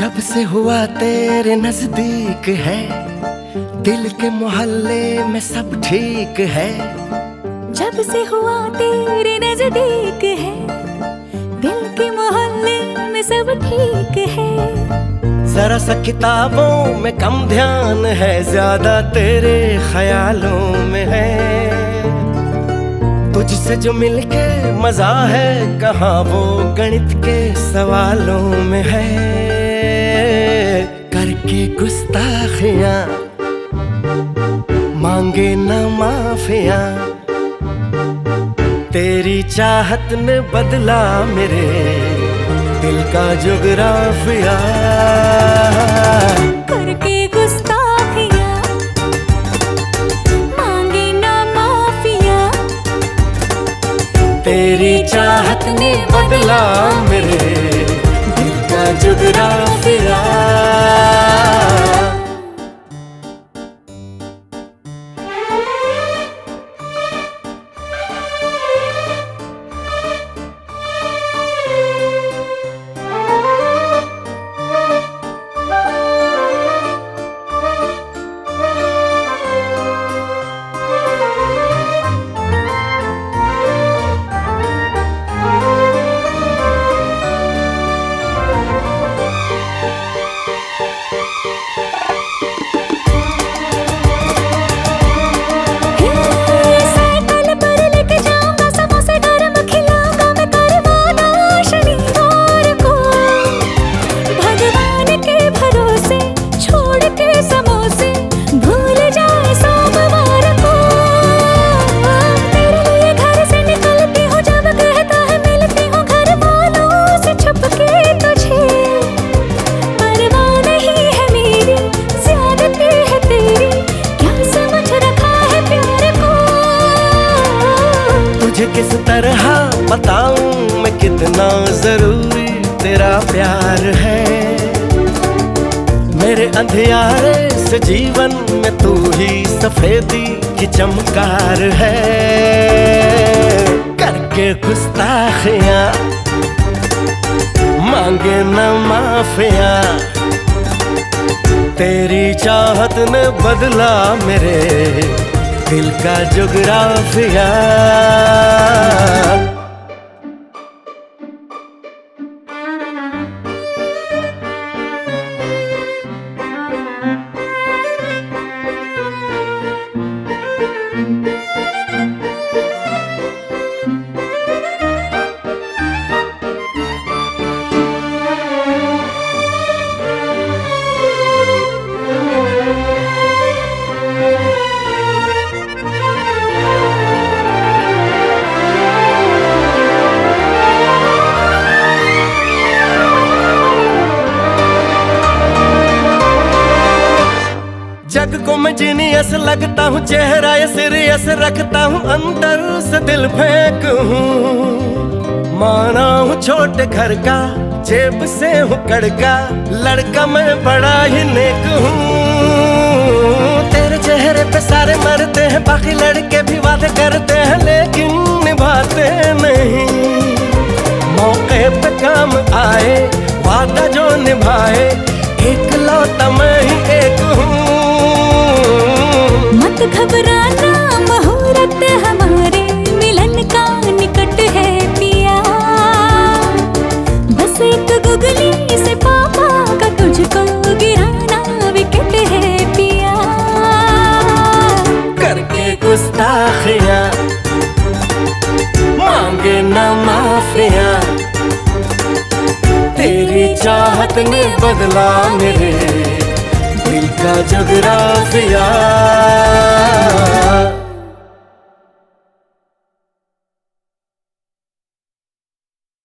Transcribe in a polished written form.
जब से हुआ तेरे नजदीक है, दिल के मोहल्ले में सब ठीक है। जब से हुआ तेरे नजदीक है, दिल के मोहल्ले में सब ठीक है। जरा सा किताबों में कम ध्यान है, ज्यादा तेरे ख्यालों में है। तुझसे जो मिलके मजा है, कहाँ वो गणित के सवालों में है। करके गुस्ताखियां मांगे न माफियां, तेरी चाहत ने बदला मेरे दिल का जुगराफिया। करके गुस्ताखियां मांगे ना माफिया, तेरी चाहत ने बदला मेरे दिल का जुगराफिया। तुझे किस तरह बताऊं मैं कितना जरूरी तेरा प्यार है। मेरे अंधियारे से जीवन में तू ही सफेदी की चमकार है। करके गुस्ताखियां मांगे न माफिया, तेरी चाहत ने बदला मेरे दिल का जुगराफिया। जग को मैं जीनियस लगता हूँ, चेहरा ये सीरियस रखता हूँ, अंदर से दिल फेंक हूँ। माना हूँ छोटे घर का, जेब से हूँ कड़का, लड़का मैं बड़ा ही नेक हूँ। तेरे चेहरे पे सारे मरते हैं, बाकी लड़के भी वादे करते हैं, लेकिन निभाते नहीं। मौके पे काम आए वादा जो निभाए, एक लौटा मैं ही एक हूँ। मत घबराना मुहूर्त हमारे मिलन का निकट है पिया। बस एक गुगली से पापा का तुझको गिराना विकेट है पिया। करके गुस्ताखियां मांगे न माफिया, तेरी चाहत ने बदला मेरे दिल का जुगराफिया।